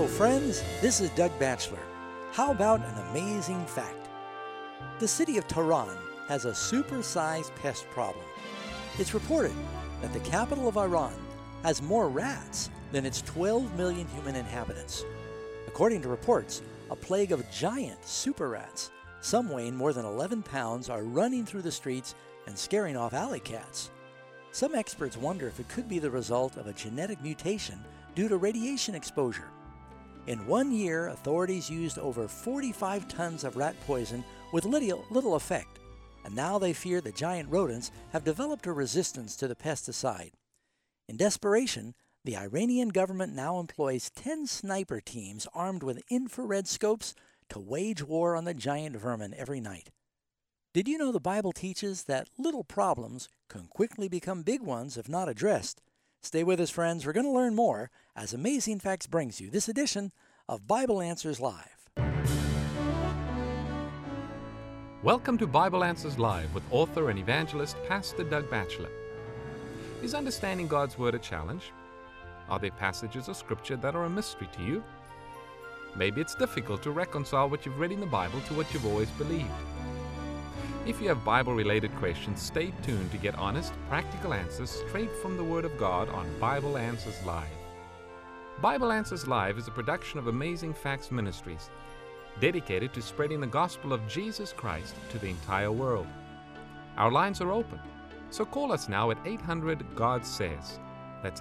Hello, friends. This is Doug Batchelor. How about an amazing fact? The city of Tehran has a super-sized pest problem. It's reported that the capital of Iran has more rats than its 12 million human inhabitants. According to reports, a plague of giant super rats, some weighing more than 11 pounds, are running through the streets and scaring off alley cats. Some experts wonder if it could be the result of a genetic mutation due to radiation exposure. In 1 year, authorities used over 45 tons of rat poison with little effect, and now they fear the giant rodents have developed a resistance to the pesticide. In desperation, the Iranian government now employs 10 sniper teams armed with infrared scopes to wage war on the giant vermin every night. Did you know the Bible teaches that little problems can quickly become big ones if not addressed? Stay with us, friends. We're going to learn more as Amazing Facts brings you this edition of Bible Answers Live. Welcome to Bible Answers Live with author and evangelist Pastor Doug Batchelor. Is understanding God's Word a challenge? Are there passages of Scripture that are a mystery to you? Maybe it's difficult to reconcile what you've read in the Bible to what you've always believed. If you have Bible-related questions, stay tuned to get honest, practical answers straight from the Word of God on Bible Answers Live. Bible Answers Live is a production of Amazing Facts Ministries, dedicated to spreading the gospel of Jesus Christ to the entire world. Our lines are open, so call us now at 800-GOD-SAYS. That's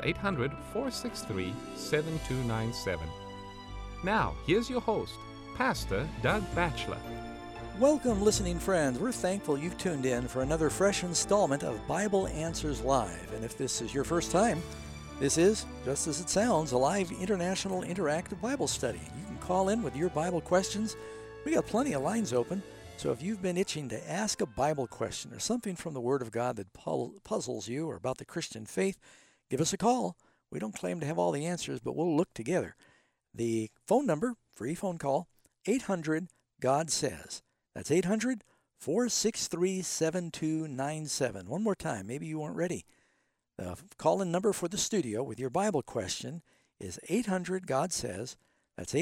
800-463-7297. Now, here's your host, Pastor Doug Batchelor. Welcome, listening friends. We're thankful you've tuned in for another fresh installment of Bible Answers Live. And if this is your first time, this is, just as it sounds, a live international interactive Bible study. You can call in with your Bible questions. We got plenty of lines open. So if you've been itching to ask a Bible question or something from the Word of God that puzzles you or about the Christian faith, give us a call. We don't claim to have all the answers, but we'll look together. The phone number, free phone call, 800-GOD-SAYS. That's 800-463-7297. One more time. Maybe you weren't ready. The call-in number for the studio with your Bible question is 800-GOD-SAYS. That's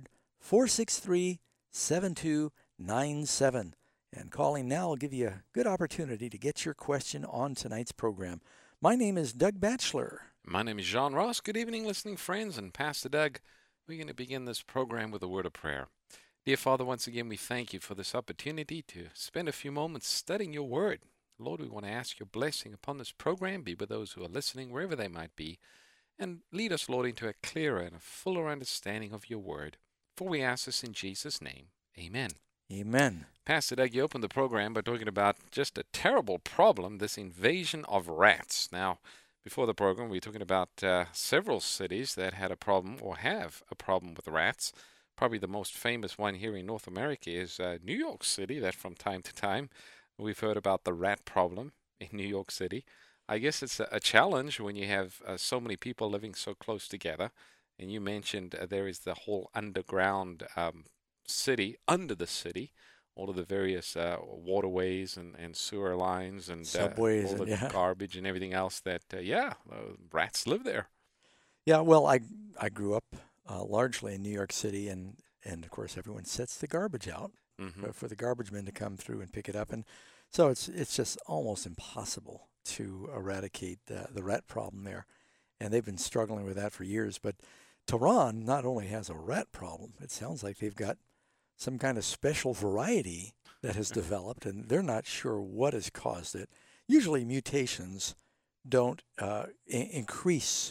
800-463-7297. And calling now will give you a good opportunity to get your question on tonight's program. My name is Doug Batchelor. My name is John Ross. Good evening, listening friends, and Pastor Doug. We're going to begin this program with a word of prayer. Dear Father, once again, we thank you for this opportunity to spend a few moments studying your word. Lord, we want to ask your blessing upon this program, be with those who are listening, wherever they might be, and lead us, Lord, into a clearer and a fuller understanding of your word. For we ask this in Jesus' name. Amen. Amen. Pastor Doug, you opened the program by talking about just a terrible problem, this invasion of rats. Now, before the program, we were talking about several cities that had a problem or have a problem with rats. Probably the most famous one here in North America is New York City, that from time to time we've heard about the rat problem in New York City. I guess it's a challenge when you have so many people living so close together. And you mentioned there is the whole underground city, under the city, all of the various waterways and sewer lines and subways all the garbage and everything else that, rats live there. Yeah, well, I grew up largely in New York City, and of course everyone sets the garbage out for the garbage men to come through and pick it up, and so it's just almost impossible to eradicate the rat problem there, and they've been struggling with that for years. But Tehran not only has a rat problem, it sounds like they've got some kind of special variety that has developed, and they're not sure what has caused it. Usually mutations don't increase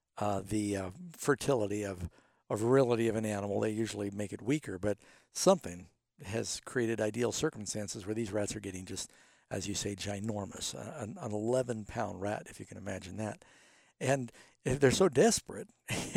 the fertility of virility of an animal. They usually make it weaker, but something has created ideal circumstances where these rats are getting just, as you say, ginormous, an 11-pound rat, if you can imagine that. And they're so desperate,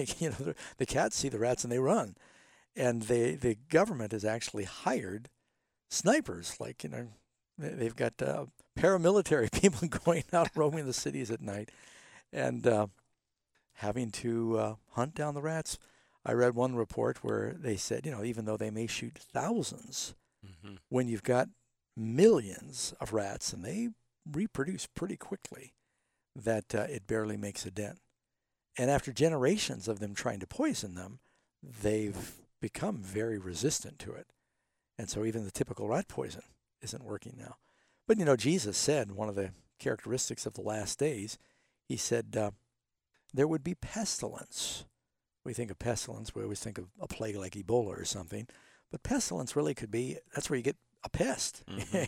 the cats see the rats and they run. And the government has actually hired snipers, they've got paramilitary people going out roaming the cities at night and having to hunt down the rats. I read one report where they said, even though they may shoot thousands, when you've got millions of rats and they reproduce pretty quickly, that it barely makes a dent. And after generations of them trying to poison them, they've become very resistant to it. And so even the typical rat poison isn't working now. But, Jesus said, one of the characteristics of the last days, he said there would be pestilence. We think of pestilence, we always think of a plague like Ebola or something. But pestilence really could be, that's where you get a pest,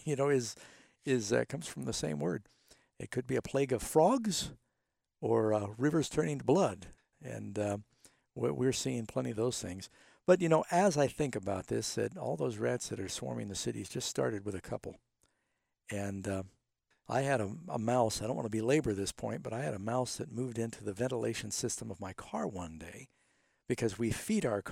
comes from the same word. It could be a plague of frogs or rivers turning to blood. And we're seeing plenty of those things. But, as I think about this, that all those rats that are swarming the cities just started with a couple. And I had a mouse, I don't want to belabor this point, but I had a mouse that moved into the ventilation system of my car one day because we feed our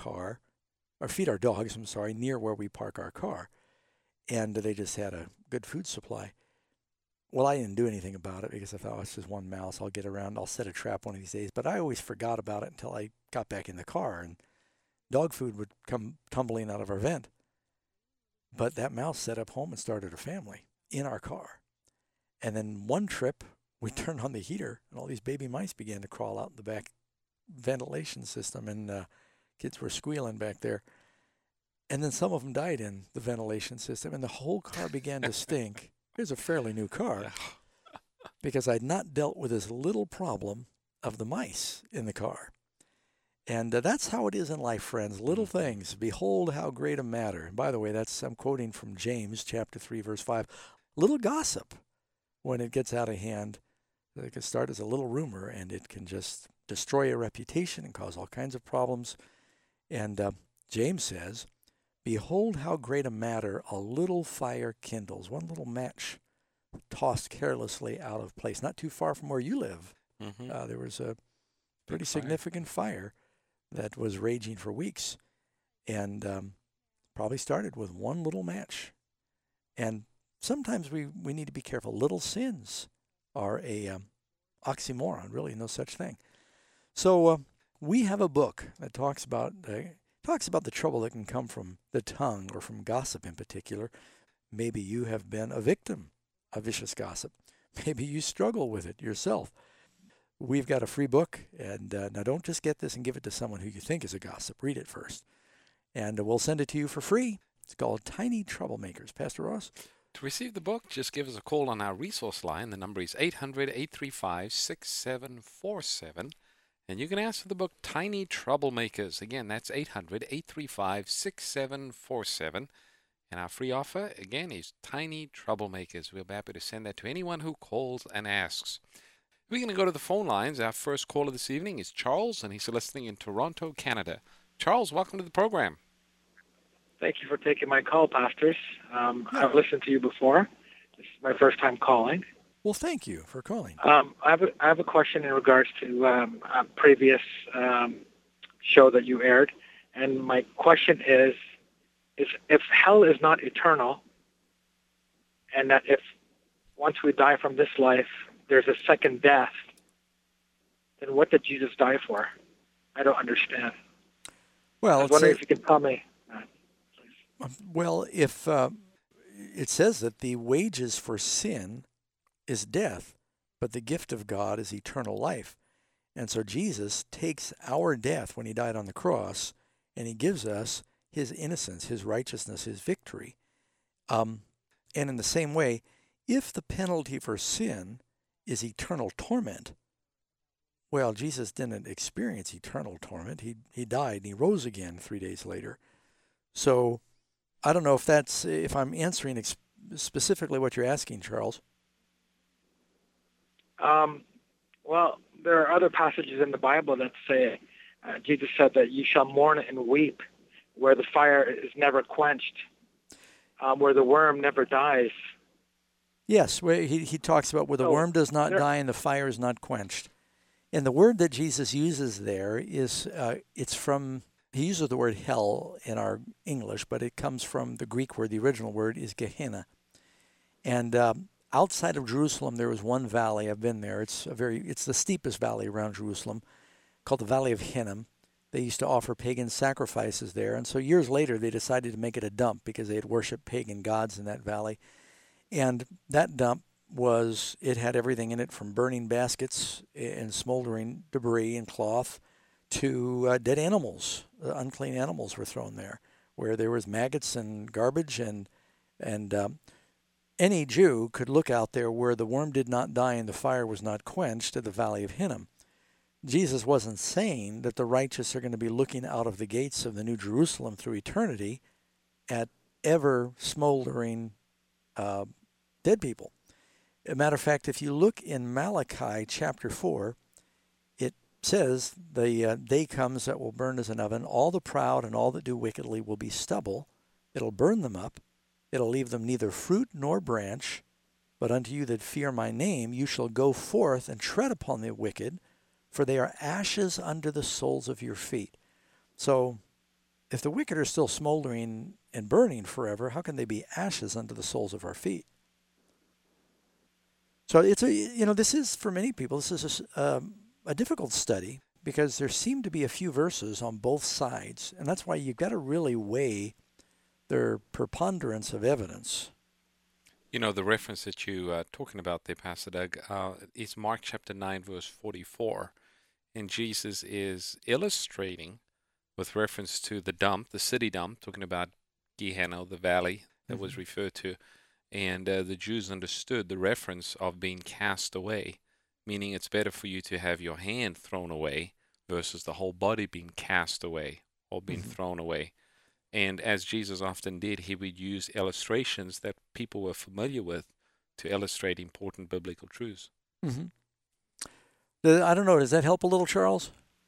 dogs, near where we park our car. And they just had a good food supply. Well, I didn't do anything about it because I thought, it's just one mouse. I'll get around. I'll set a trap one of these days. But I always forgot about it until I got back in the car, and dog food would come tumbling out of our vent. But that mouse set up home and started a family in our car. And then one trip, we turned on the heater, and all these baby mice began to crawl out the back ventilation system, and kids were squealing back there. And then some of them died in the ventilation system, and the whole car began to stink. It was a fairly new car because I'd not dealt with this little problem of the mice in the car. And that's how it is in life, friends. Little things. Behold how great a matter. And by the way, I'm quoting from James chapter 3, verse 5. Little gossip, when it gets out of hand, it can start as a little rumor, and it can just destroy a reputation and cause all kinds of problems. And James says, behold how great a matter a little fire kindles. One little match tossed carelessly out of place, not too far from where you live. There was a pretty significant fire that was raging for weeks, and probably started with one little match. And sometimes we need to be careful. Little sins are a oxymoron, really no such thing. So we have a book that talks about the trouble that can come from the tongue, or from gossip in particular. Maybe you have been a victim of vicious gossip. Maybe you struggle with it yourself. We've got a free book, and now don't just get this and give it to someone who you think is a gossip. Read it first, and we'll send it to you for free. It's called Tiny Troublemakers. Pastor Ross? To receive the book, just give us a call on our resource line. The number is 800-835-6747. And you can ask for the book Tiny Troublemakers. Again, that's 800-835-6747. And our free offer, again, is Tiny Troublemakers. We'll be happy to send that to anyone who calls and asks. We're going to go to the phone lines. Our first caller this evening is Charles, and he's listening in Toronto, Canada. Charles, welcome to the program. Thank you for taking my call, pastors. I've listened to you before. This is my first time calling. Well, thank you for calling. I have a question in regards to a previous show that you aired, and my question is if hell is not eternal, and that if once we die from this life, there's a second death, then what did Jesus die for? I don't understand. Well, I was wondering if you can tell me. Well, if it says that the wages for sin is death, but the gift of God is eternal life. And so Jesus takes our death when he died on the cross, and he gives us his innocence, his righteousness, his victory. And in the same way, if the penalty for sin is eternal torment, well, Jesus didn't experience eternal torment. He died and he rose again 3 days later. So I don't know if I'm answering specifically what you're asking, Charles. Well, there are other passages in the Bible that say, Jesus said that you shall mourn and weep, where the fire is never quenched, where the worm never dies. Yes, where he talks about where the worm does not die and the fire is not quenched. And the word that Jesus uses there is, he uses the word hell in our English, but it comes from the Greek word. The original word is Gehenna. And outside of Jerusalem, there was one valley. I've been there. It's the steepest valley around Jerusalem, called the Valley of Hinnom. They used to offer pagan sacrifices there. And so years later, they decided to make it a dump because they had worshipped pagan gods in that valley. And that dump it had everything in it from burning baskets and smoldering debris and cloth to dead animals. Unclean animals were thrown there, where there was maggots and garbage, and any Jew could look out there where the worm did not die and the fire was not quenched at the Valley of Hinnom. Jesus wasn't saying that the righteous are going to be looking out of the gates of the New Jerusalem through eternity at ever smoldering dead people. As a matter of fact, if you look in Malachi chapter 4, it says, the day comes that will burn as an oven. All the proud and all that do wickedly will be stubble. It'll burn them up. It'll leave them neither fruit nor branch. But unto you that fear my name, you shall go forth and tread upon the wicked, for they are ashes under the soles of your feet. So if the wicked are still smoldering and burning forever, how can they be ashes under the soles of our feet? So it's this is, for many people, this is a difficult study, because there seem to be a few verses on both sides, and that's why you've got to really weigh their preponderance of evidence. You know, the reference that you are talking about there, Pastor Doug, is Mark chapter 9, verse 44. And Jesus is illustrating with reference to the dump, the city dump, talking about Gehenna, the valley that was referred to. And the Jews understood the reference of being cast away, meaning it's better for you to have your hand thrown away versus the whole body being cast away or being thrown away. And as Jesus often did, he would use illustrations that people were familiar with to illustrate important biblical truths. Mm-hmm. I don't know, does that help a little, Charles?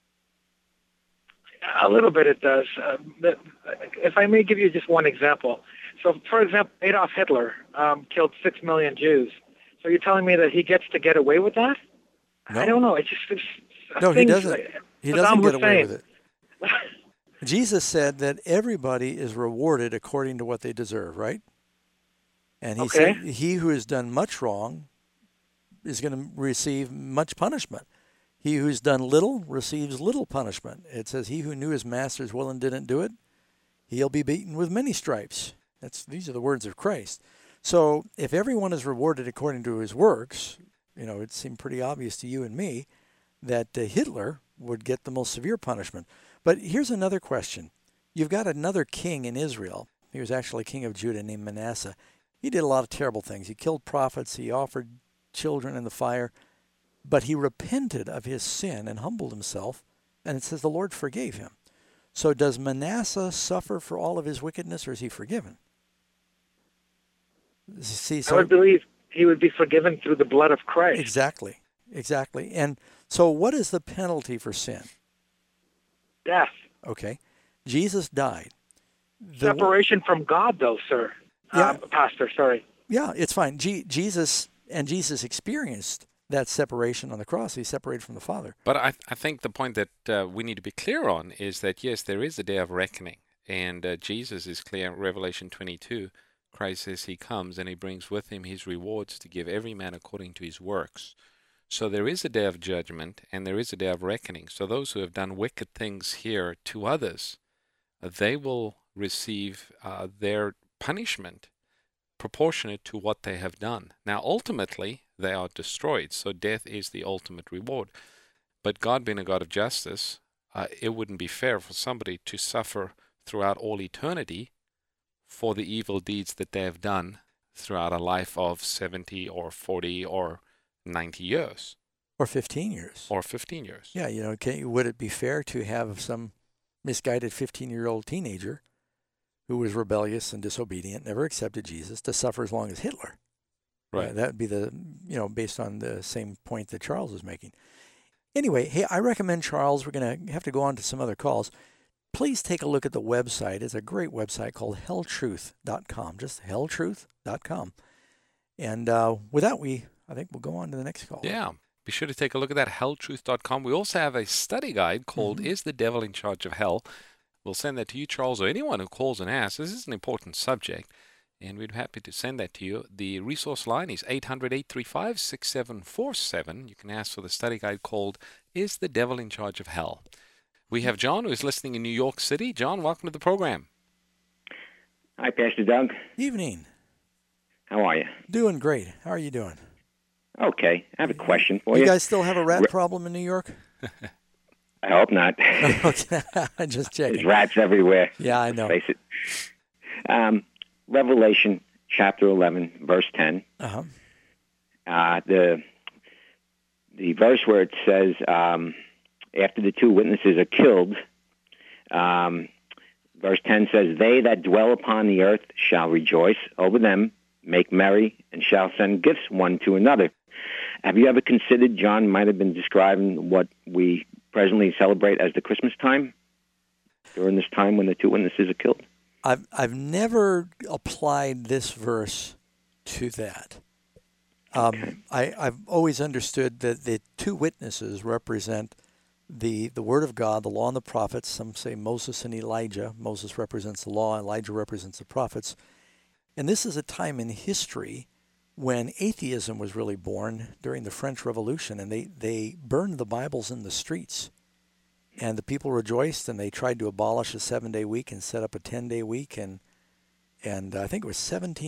A little bit it does. If I may give you just one example. So, for example, Adolf Hitler killed 6 million Jews. So you're telling me that he gets to get away with that? No. I don't know. It's no, he doesn't. He doesn't get away with it. Jesus said that everybody is rewarded according to what they deserve, right? And he said, he who has done much wrong is going to receive much punishment. He who's done little receives little punishment. It says, he who knew his master's will and didn't do it, he'll be beaten with many stripes. These are the words of Christ. So if everyone is rewarded according to his works, it seemed pretty obvious to you and me that Hitler would get the most severe punishment. But here's another question. You've got another king in Israel. He was actually king of Judah named Manasseh. He did a lot of terrible things. He killed prophets. He offered children in the fire. But he repented of his sin and humbled himself. And it says the Lord forgave him. So does Manasseh suffer for all of his wickedness, or is he forgiven? See, I would believe he would be forgiven through the blood of Christ. Exactly. And so what is the penalty for sin? Death. Okay. Jesus died. Separation from God, though, sir. Yeah. Pastor, sorry. Yeah, it's fine. Jesus experienced that separation on the cross. He separated from the Father. But I think the point that we need to be clear on is that, yes, there is a day of reckoning. And Jesus is clear in Revelation 22. Christ says he comes and he brings with him his rewards to give every man according to his works. So there is a day of judgment and there is a day of reckoning. So those who have done wicked things here to others, they will receive their punishment proportionate to what they have done. Now, ultimately, they are destroyed. So death is the ultimate reward. But God being a God of justice, it wouldn't be fair for somebody to suffer throughout all eternity for the evil deeds that they have done throughout a life of 70 or 40 or 90 years. Or 15 years. Or 15 years. Yeah, would it be fair to have some misguided 15-year-old teenager who was rebellious and disobedient, never accepted Jesus, to suffer as long as Hitler? Right. That would be based on the same point that Charles was making. Anyway, hey, I recommend, Charles, we're going to have to go on to some other calls. Please take a look at the website. It's a great website called helltruth.com, just helltruth.com. And with that, I think we'll go on to the next call. Yeah. Be sure to take a look at that, helltruth.com. We also have a study guide called Is the Devil in Charge of Hell? We'll send that to you, Charles, or anyone who calls and asks. This is an important subject, and we'd be happy to send that to you. The resource line is 800-835-6747. You can ask for the study guide called Is the Devil in Charge of Hell? We have John, who is listening in New York City. John, welcome to the program. Hi, Pastor Doug. Evening. How are you? Doing great. How are you doing? Okay. I have a question for you. You guys still have a rat problem in New York? I hope not. Okay, just checking. There's rats everywhere. Yeah, I Let's know. face it. Revelation chapter 11, verse 10. Uh-huh. The verse where it says, after the two witnesses are killed, verse 10 says, they that dwell upon the earth shall rejoice over them, make merry, and shall send gifts one to another. Have you ever considered John might have been describing what we presently celebrate as the Christmas time, during this time when the two witnesses are killed? I've never applied this verse to that. I've always understood that the two witnesses represent the Word of God, the law and the prophets. Some say Moses and Elijah. Moses represents the law, Elijah represents the prophets. And this is a time in history when atheism was really born during the French Revolution, and they burned the Bibles in the streets. And the people rejoiced, and they tried to abolish a 7-day week and set up a 10-day week. And I think it was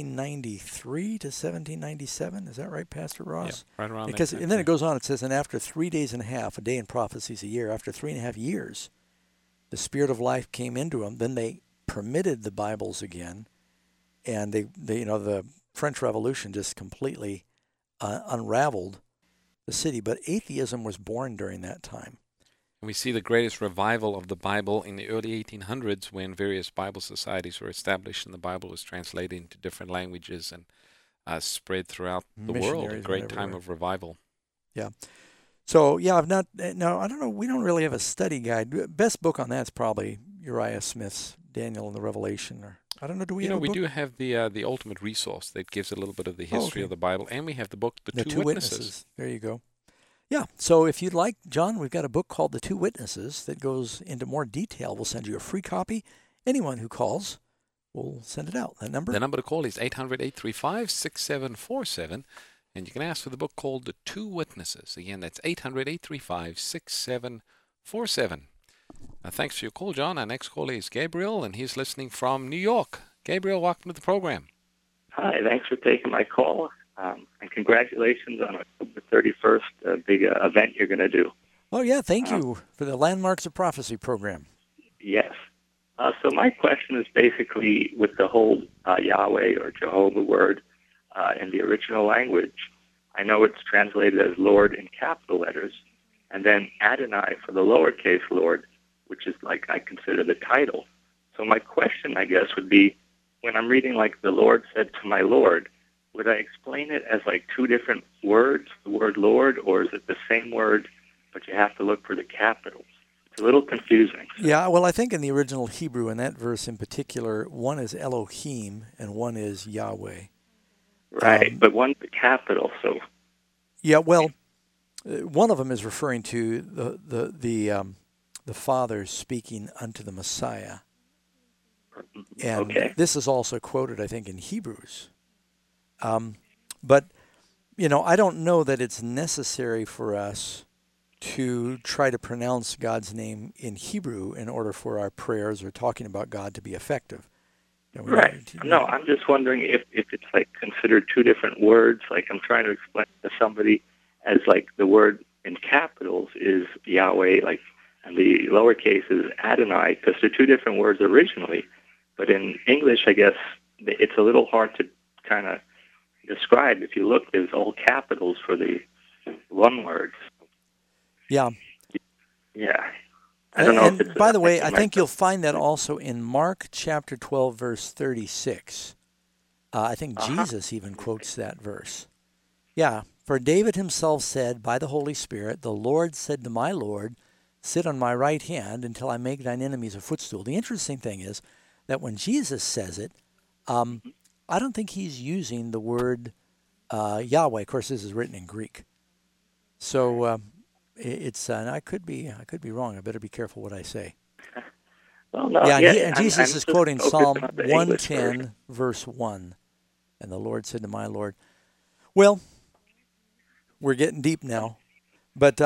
1793 to 1797. Is that right, Pastor Ross? Yeah, right around because that. And then it goes on. It says, and after 3 days and a half, a day in prophecies a year, after 3.5 years, the Spirit of life came into them. Then they permitted the Bibles again, and they the French Revolution just completely unraveled the city. But atheism was born during that time. We see the greatest revival of the Bible in the early 1800s when various Bible societies were established and the Bible was translated into different languages and spread throughout the world. A great time of revival. Yeah. So, yeah, I don't know. We don't really have a study guide. Best book on that's probably Uriah Smith's Daniel and the Revelation. Or I don't know, do we have a book? We do have the ultimate resource that gives a little bit of the history of the Bible, and we have the book, The Two Witnesses. There you go. Yeah, so if you'd like, John, we've got a book called The Two Witnesses that goes into more detail. We'll send you a free copy. Anyone who calls, we'll send it out. That number? The number to call is 800-835-6747, and you can ask for the book called The Two Witnesses. Again, that's 800-835-6747. Thanks for your call, John. Our next caller is Gabriel, and he's listening from New York. Gabriel, welcome to the program. Hi, thanks for taking my call. And congratulations on October 31st, big event you're going to do. Oh, yeah, thank you for the Landmarks of Prophecy program. Yes. So my question is basically with the whole Yahweh or Jehovah word in the original language. I know it's translated as Lord in capital letters, and then Adonai for the lowercase Lord, which is like I consider the title. So my question, I guess, would be when I'm reading like the Lord said to my Lord, would I explain it as like two different words, the word Lord, or is it the same word, but you have to look for the capitals? It's a little confusing. So. Yeah, well, I think in the original Hebrew, in that verse in particular, one is Elohim and one is Yahweh. Right, but one's the capital, so... Yeah, well, one of them is referring to the Father speaking unto the Messiah. And this is also quoted, I think, in Hebrews. But, I don't know that it's necessary for us to try to pronounce God's name in Hebrew in order for our prayers or talking about God to be effective. Right. No, I'm just wondering if it's like considered two different words. Like I'm trying to explain to somebody as like the word in capitals is Yahweh, like, and the lowercase is Adonai, because they're two different words originally. But in English, I guess it's a little hard to kind of describe. If you look, there's all capitals for the one word. Yeah. Yeah. I don't know. And by the way, I think you'll find that also in Mark chapter 12, verse 36. I think Jesus even quotes that verse. Yeah. For David himself said by the Holy Spirit, the Lord said to my Lord, sit on my right hand until I make thine enemies a footstool. The interesting thing is that when Jesus says it, I don't think he's using the word Yahweh. Of course, this is written in Greek. So it's and I could be wrong. I better be careful what I say. Well, no, yeah, yeah, and Jesus is quoting Psalm 110, version. verse 1. And the Lord said to my Lord. Well, we're getting deep now. But,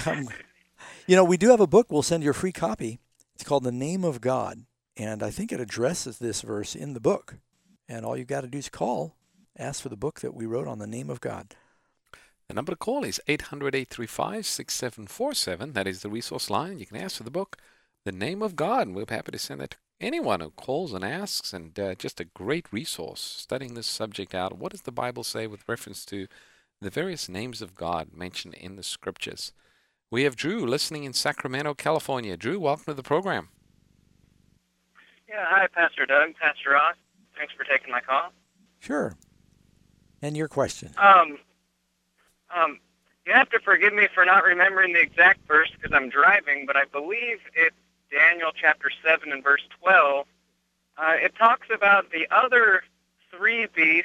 we do have a book. We'll send you a free copy. It's called The Name of God. And I think it addresses this verse in the book. And all you got to do is call, ask for the book that we wrote on the name of God. The number to call is 800-835-6747. That is the resource line. You can ask for the book, The Name of God, and we're happy to send that to anyone who calls and asks, and just a great resource studying this subject out. What does the Bible say with reference to the various names of God mentioned in the Scriptures? We have Drew listening in Sacramento, California. Drew, welcome to the program. Yeah, hi, Pastor Doug, Pastor Ross. Thanks for taking my call. Sure. And your question? You have to forgive me for not remembering the exact verse because I'm driving, but I believe it's Daniel chapter 7 and verse 12. It talks about the other three beasts,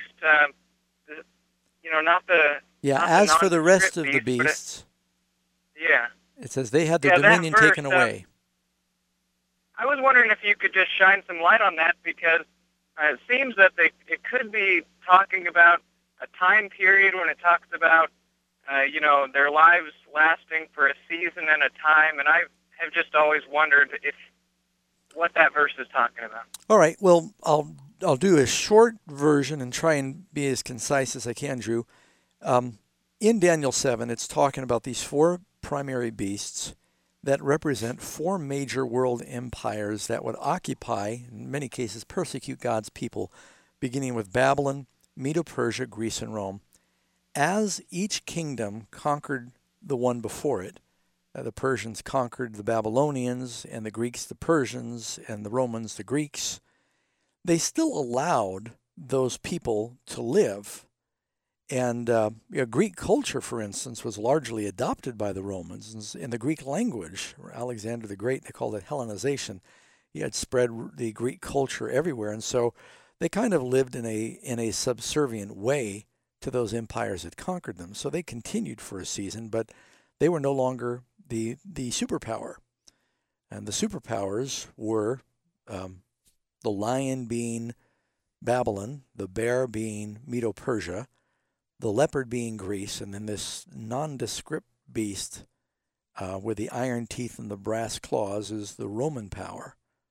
not the... Yeah, not as the for the rest of the beast, beasts, it says they had their dominion that verse, taken away. I was wondering if you could just shine some light on that because it seems that it could be talking about a time period when it talks about, their lives lasting for a season and a time, and I have just always wondered what that verse is talking about. All right, well, I'll do a short version and try and be as concise as I can, Drew. In Daniel 7, it's talking about these four primary beasts that represent four major world empires that would occupy, in many cases, persecute God's people, beginning with Babylon, Medo-Persia, Greece, and Rome. As each kingdom conquered the one before it, the Persians conquered the Babylonians, and the Greeks the Persians, and the Romans the Greeks, they still allowed those people to live. And Greek culture, for instance, was largely adopted by the Romans. In the Greek language, Alexander the Great, they called it Hellenization. He had spread the Greek culture everywhere, and so they kind of lived in a subservient way to those empires that conquered them. So they continued for a season, but they were no longer the superpower. And the superpowers were the lion being Babylon, the bear being Medo-Persia, the leopard being Greece, and then this nondescript beast with the iron teeth and the brass claws is the Roman power.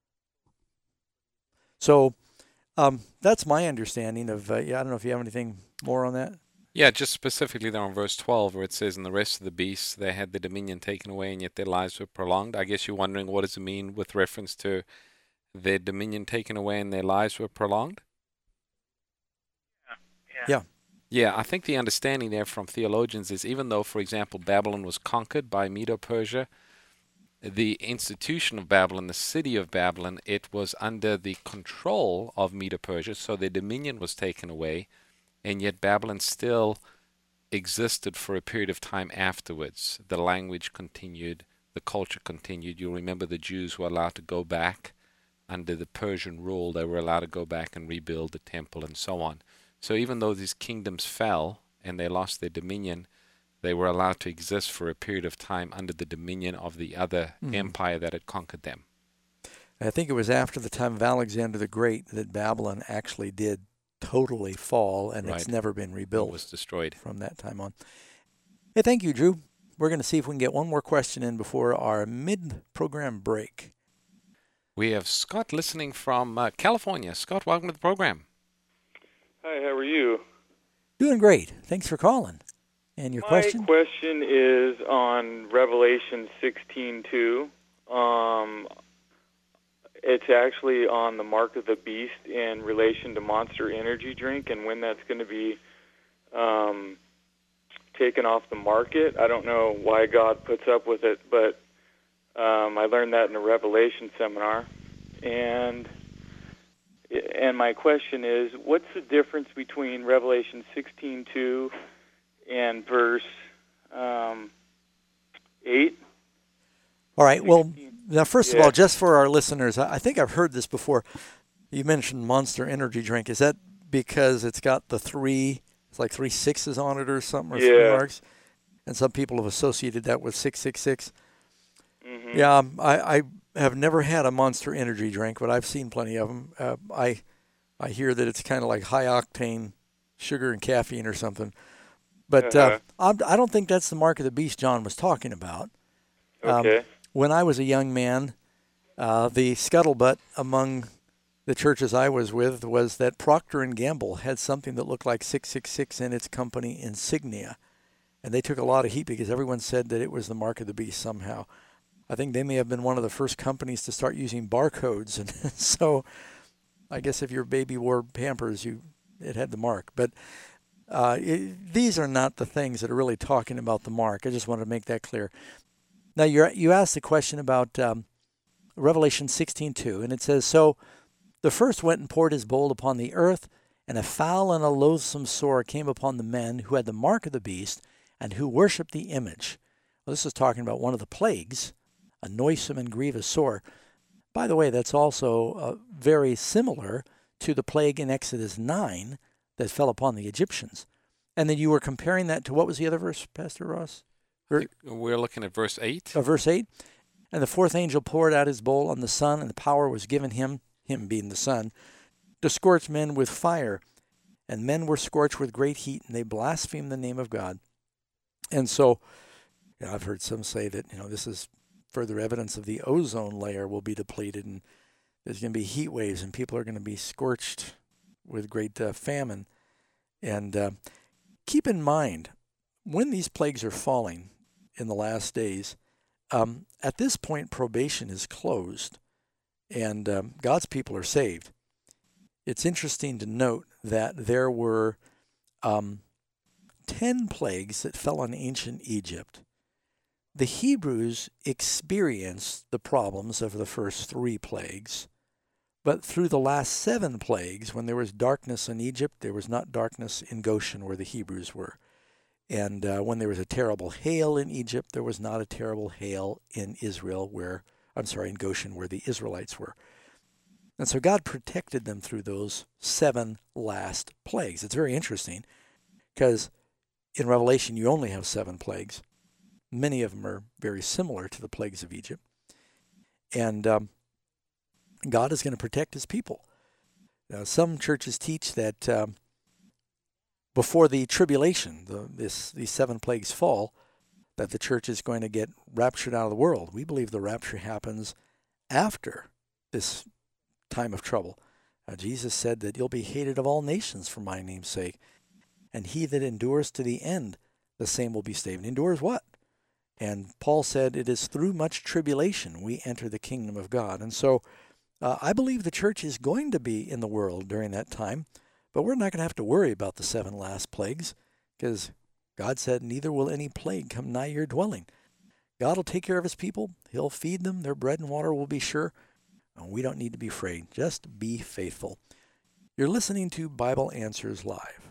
So that's my understanding of, I don't know if you have anything more on that. Yeah, just specifically there on verse 12 where it says, "And the rest of the beasts, they had the dominion taken away, and yet their lives were prolonged." I guess you're wondering what does it mean with reference to their dominion taken away and their lives were prolonged? Yeah. Yeah, I think the understanding there from theologians is even though, for example, Babylon was conquered by Medo-Persia, the institution of Babylon, the city of Babylon, it was under the control of Medo-Persia, so their dominion was taken away, and yet Babylon still existed for a period of time afterwards. The language continued, the culture continued. You'll remember the Jews were allowed to go back under the Persian rule. They were allowed to go back and rebuild the temple and so on. So even though these kingdoms fell and they lost their dominion, they were allowed to exist for a period of time under the dominion of the other empire that had conquered them. I think it was after the time of Alexander the Great that Babylon actually did totally fall, and it's never been rebuilt. It was destroyed from that time on. Hey, thank you, Drew. We're going to see if we can get one more question in before our mid-program break. We have Scott listening from California. Scott, welcome to the program. Hi, how are you? Doing great. Thanks for calling. And your question? My question is on Revelation 16:2. It's actually on the mark of the beast in relation to Monster Energy drink and when that's going to be taken off the market. I don't know why God puts up with it, but I learned that in a Revelation seminar. And my question is, what's the difference between Revelation 16:2 and verse 8? All right. Well, now, first of all, just for our listeners, I think I've heard this before. You mentioned Monster Energy drink. Is that because it's got the three 6s on it or something, or 3 marks? And some people have associated that with 666. Mm-hmm. Yeah, I have never had a Monster Energy drink, but I've seen plenty of them. I hear that it's kind of like high-octane sugar and caffeine or something. But I don't think that's the mark of the beast John was talking about. Okay. When I was a young man, the scuttlebutt among the churches I was with was that Procter & Gamble had something that looked like 666 in its company insignia. And they took a lot of heat because everyone said that it was the mark of the beast somehow. I think they may have been one of the first companies to start using barcodes. And so I guess if your baby wore Pampers, it had the mark. But these are not the things that are really talking about the mark. I just wanted to make that clear. Now, you asked the question about Revelation 16:2, and it says, "So the first went and poured his bowl upon the earth, and a foul and a loathsome sore came upon the men who had the mark of the beast and who worshipped the image." Well, this is talking about one of the plagues, a noisome and grievous sore. By the way, that's also very similar to the plague in Exodus 9 that fell upon the Egyptians. And then you were comparing that to, what was the other verse, Pastor Ross? We're looking at verse 8. Verse 8. "And the fourth angel poured out his bowl on the sun, and the power was given him being the sun, to scorch men with fire. And men were scorched with great heat, and they blasphemed the name of God." And so, I've heard some say that, this is further evidence of the ozone layer will be depleted, and there's going to be heat waves, and people are going to be scorched with great famine. And keep in mind, when these plagues are falling in the last days, at this point, probation is closed, and God's people are saved. It's interesting to note that there were 10 plagues that fell on ancient Egypt. The Hebrews experienced the problems of the first 3 plagues, but through the last 7 plagues, when there was darkness in Egypt, there was not darkness in Goshen where the Hebrews were. And when there was a terrible hail in Egypt, there was not a terrible hail in in Goshen where the Israelites were. And so God protected them through those 7 last plagues. It's very interesting because in Revelation you only have 7 plagues. Many of them are very similar to the plagues of Egypt. And God is going to protect his people. Now, some churches teach that before the tribulation, these 7 plagues fall, that the church is going to get raptured out of the world. We believe the rapture happens after this time of trouble. Jesus said that you'll be hated of all nations for my name's sake, and he that endures to the end, the same will be saved. And endures what? And Paul said, it is through much tribulation we enter the kingdom of God. And so I believe the church is going to be in the world during that time, but we're not going to have to worry about the 7 last plagues because God said, neither will any plague come nigh your dwelling. God will take care of his people. He'll feed them. Their bread and water will be sure. And we don't need to be afraid. Just be faithful. You're listening to Bible Answers Live.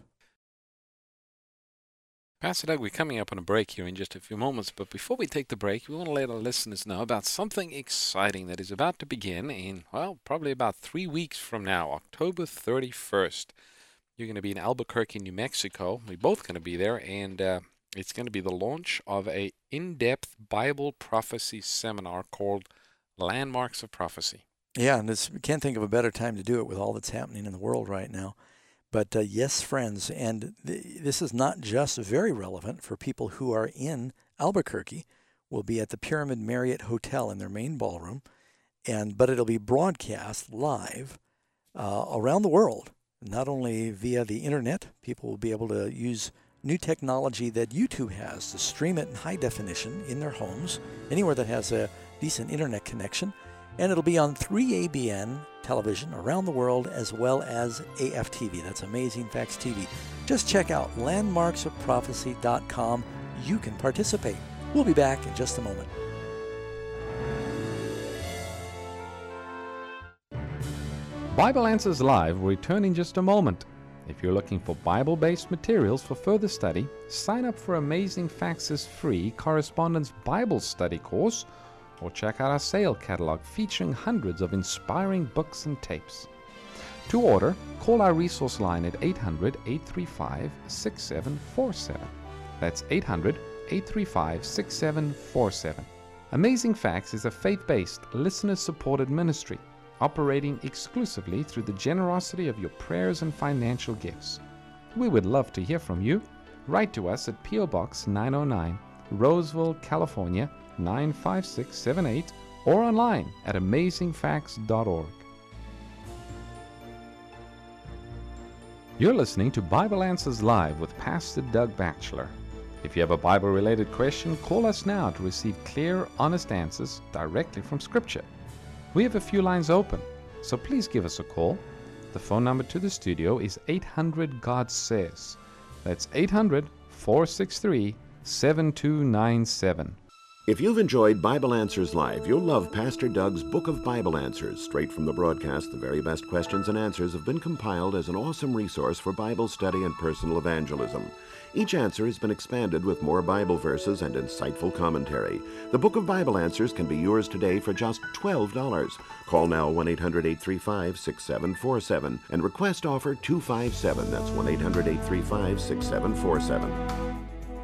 Pastor Doug, we're coming up on a break here in just a few moments, but before we take the break, we want to let our listeners know about something exciting that is about to begin in, probably about 3 weeks from now, October 31st. You're going to be in Albuquerque, New Mexico. We're both going to be there, and it's going to be the launch of a in-depth Bible prophecy seminar called Landmarks of Prophecy. Yeah, and we can't think of a better time to do it with all that's happening in the world right now. But yes, friends, and this is not just very relevant for people who are in Albuquerque. We'll be at the Pyramid Marriott Hotel in their main ballroom, but it'll be broadcast live around the world, not only via the internet. People will be able to use new technology that YouTube has to stream it in high definition in their homes, anywhere that has a decent internet connection. And it'll be on 3ABN television around the world, as well as AFTV. That's Amazing Facts TV. Just check out landmarksofprophecy.com. You can participate. We'll be back in just a moment. Bible Answers Live will return in just a moment. If you're looking for Bible-based materials for further study, sign up for Amazing Facts' free Correspondence Bible Study course, or check out our sale catalog featuring hundreds of inspiring books and tapes. To order, call our resource line at 800-835-6747. That's 800-835-6747. Amazing Facts is a faith-based, listener-supported ministry operating exclusively through the generosity of your prayers and financial gifts. We would love to hear from you. Write to us at P.O. Box 909, Roseville, California, 95678, or online at amazingfacts.org. You're listening to Bible Answers Live with Pastor Doug Batchelor. If you have a Bible-related question, call us now to receive clear, honest answers directly from Scripture. We have a few lines open, so please give us a call. The phone number to the studio is 800-GOD-SAYS. That's 800-463-7297. If you've enjoyed Bible Answers Live, you'll love Pastor Doug's Book of Bible Answers. Straight from the broadcast, the very best questions and answers have been compiled as an awesome resource for Bible study and personal evangelism. Each answer has been expanded with more Bible verses and insightful commentary. The Book of Bible Answers can be yours today for just $12. Call now 1-800-835-6747 and request offer 257. That's 1-800-835-6747.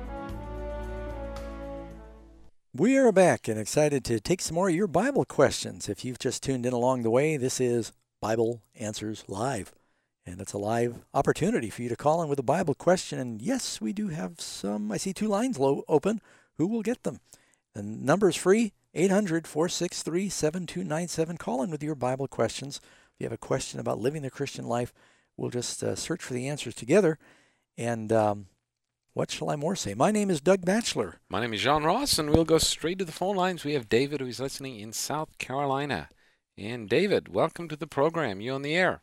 We are back and excited to take some more of your Bible questions. If you've just tuned in along the way, this is Bible Answers Live. And it's a live opportunity for you to call in with a Bible question. And yes, we do have some. I see 2 lines open. Who will get them? The number is free, 800-463-7297. Call in with your Bible questions. If you have a question about living the Christian life, we'll just search for the answers together. And what shall I more say? My name is Doug Batchelor. My name is John Ross, and we'll go straight to the phone lines. We have David, who's listening in South Carolina. And David, welcome to the program. You on the air?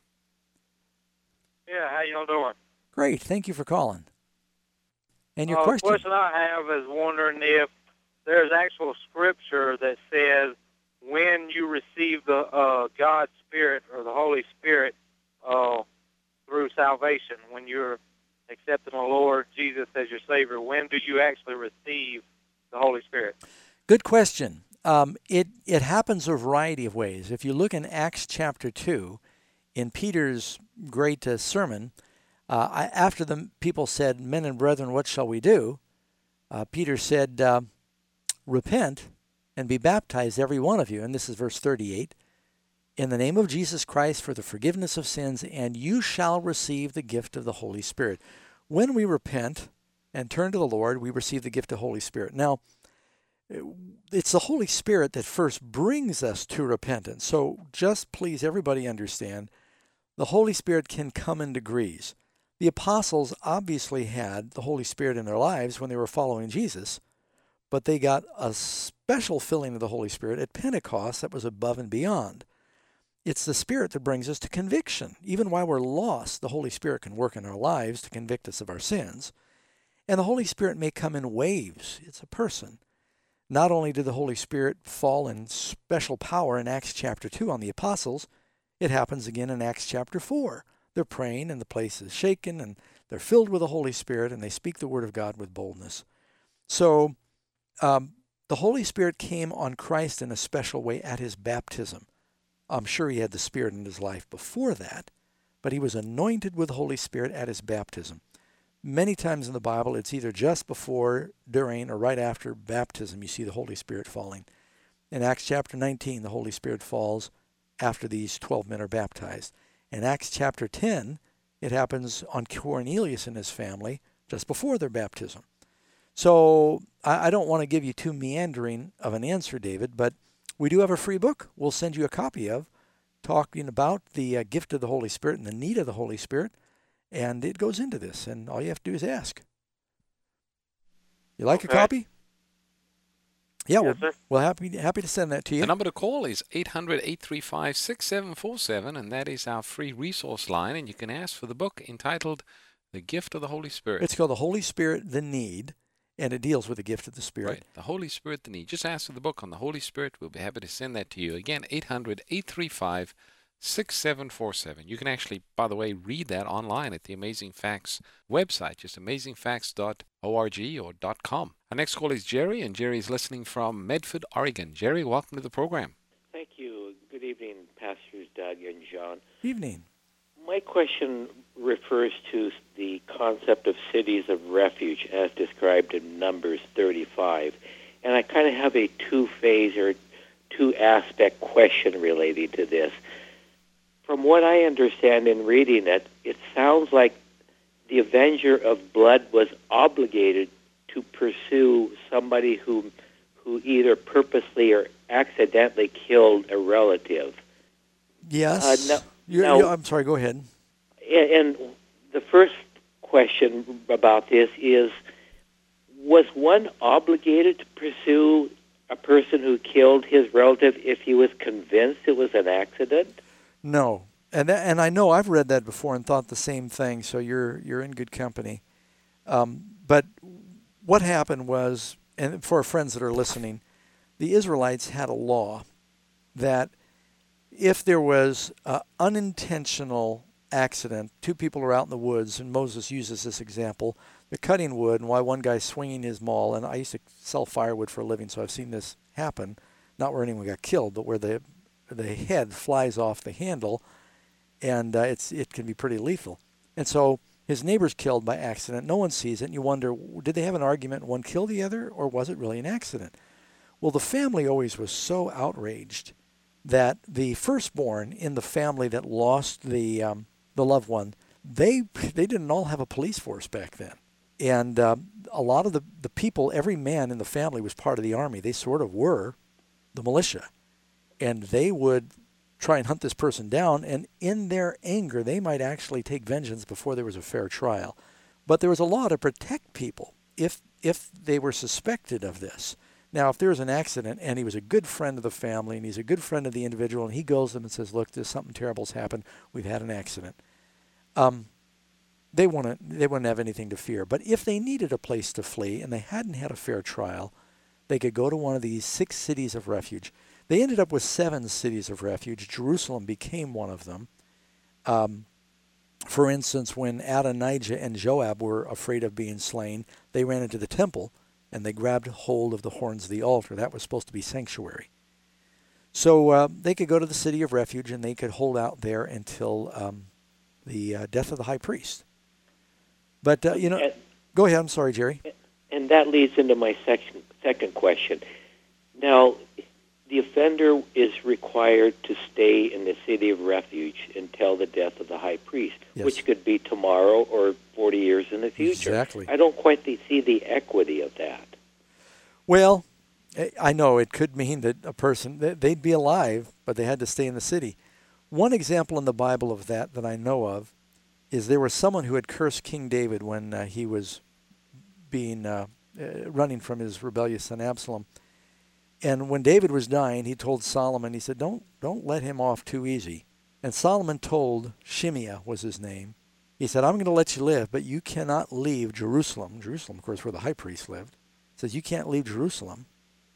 Yeah, how y'all doing? Great. Thank you for calling. And your question? The question I have is wondering if there's actual scripture that says when you receive the God's Spirit or the Holy Spirit through salvation, when you're accepting the Lord Jesus as your Savior, when do you actually receive the Holy Spirit? Good question. It happens a variety of ways. If you look in Acts chapter 2, in Peter's great sermon, after the people said, "Men and brethren, what shall we do?" Peter said, "Repent and be baptized, every one of you," and this is verse 38, "in the name of Jesus Christ for the forgiveness of sins, and you shall receive the gift of the Holy Spirit." When we repent and turn to the Lord, we receive the gift of the Holy Spirit. Now, it's the Holy Spirit that first brings us to repentance. So just please everybody understand, the Holy Spirit can come in degrees. The apostles obviously had the Holy Spirit in their lives when they were following Jesus, but they got a special filling of the Holy Spirit at Pentecost that was above and beyond. It's the Spirit that brings us to conviction. Even while we're lost, the Holy Spirit can work in our lives to convict us of our sins. And the Holy Spirit may come in waves. It's a person. Not only did the Holy Spirit fall in special power in Acts chapter 2 on the apostles, it happens again in Acts chapter 4. They're praying and the place is shaken and they're filled with the Holy Spirit and they speak the word of God with boldness. So the Holy Spirit came on Christ in a special way at his baptism. I'm sure he had the Spirit in his life before that, but he was anointed with the Holy Spirit at his baptism. Many times in the Bible, it's either just before, during, or right after baptism you see the Holy Spirit falling. In Acts chapter 19, the Holy Spirit falls after these 12 men are baptized. In Acts chapter 10, it happens on Cornelius and his family just before their baptism. So I don't want to give you too meandering of an answer, David, but we do have a free book we'll send you a copy of talking about the gift of the Holy Spirit and the need of the Holy Spirit, and it goes into this, and all you have to do is ask. You like a copy? Yeah, yes, we're happy to send that to you. The number to call is 800-835-6747, and that is our free resource line, and you can ask for the book entitled The Gift of the Holy Spirit. It's called The Holy Spirit, the Need, and it deals with the gift of the Spirit. Right, the Holy Spirit, the Need. Just ask for the book on the Holy Spirit. We'll be happy to send that to you. Again, 800-835-6747. You can actually, by the way, read that online at the Amazing Facts website, just amazingfacts.org or .com. Our next call is Jerry, and Jerry is listening from Medford, Oregon. Jerry, welcome to the program. Thank you. Good evening, Pastors Doug and John. Evening. My question refers to the concept of cities of refuge as described in Numbers 35. And I kind of have a two-phase or two-aspect question relating to this. From what I understand in reading it, it sounds like the Avenger of Blood was obligated to pursue somebody who either purposely or accidentally killed a relative. Yes. I'm sorry, go ahead. And the first question about this is, was one obligated to pursue a person who killed his relative if he was convinced it was an accident? No. And I know I've read that before and thought the same thing, so you're in good company. But what happened was, and for our friends that are listening, the Israelites had a law that if there was an unintentional accident, two people are out in the woods, and Moses uses this example, they're cutting wood, and while one guy's swinging his maul, and I used to sell firewood for a living, so I've seen this happen, not where anyone got killed, but where the head flies off the handle, and it can be pretty lethal. And so his neighbor's killed by accident. No one sees it, and you wonder, did they have an argument and one killed the other, or was it really an accident? Well, the family always was so outraged that the firstborn in the family that lost the loved one, they didn't all have a police force back then. And a lot of the people, every man in the family was part of the army. They sort of were the militia. And they would try and hunt this person down, and in their anger, they might actually take vengeance before there was a fair trial. But there was a law to protect people if they were suspected of this. Now, if there was an accident and he was a good friend of the family and he's a good friend of the individual and he goes to them and says, look, there's something terrible's happened, we've had an accident, they wouldn't have anything to fear. But if they needed a place to flee and they hadn't had a fair trial, they could go to one of these 6 cities of refuge. They ended up with 7 cities of refuge. Jerusalem became one of them. For instance, when Adonijah and Joab were afraid of being slain, they ran into the temple and they grabbed hold of the horns of the altar. That was supposed to be sanctuary. So they could go to the city of refuge and they could hold out there until the death of the high priest. But, go ahead. I'm sorry, Jerry. And that leads into my second question. Now, the offender is required to stay in the city of refuge until the death of the high priest, yes, which could be tomorrow or 40 years in the future. Exactly. I don't quite see the equity of that. Well, I know it could mean that a person, they'd be alive, but they had to stay in the city. One example in the Bible of that I know of is there was someone who had cursed King David when he was being running from his rebellious son Absalom. And when David was dying, he told Solomon, he said, don't let him off too easy. And Solomon told, Shimei was his name, he said, I'm going to let you live, but you cannot leave Jerusalem. Jerusalem, of course, where the high priest lived. He says, you can't leave Jerusalem,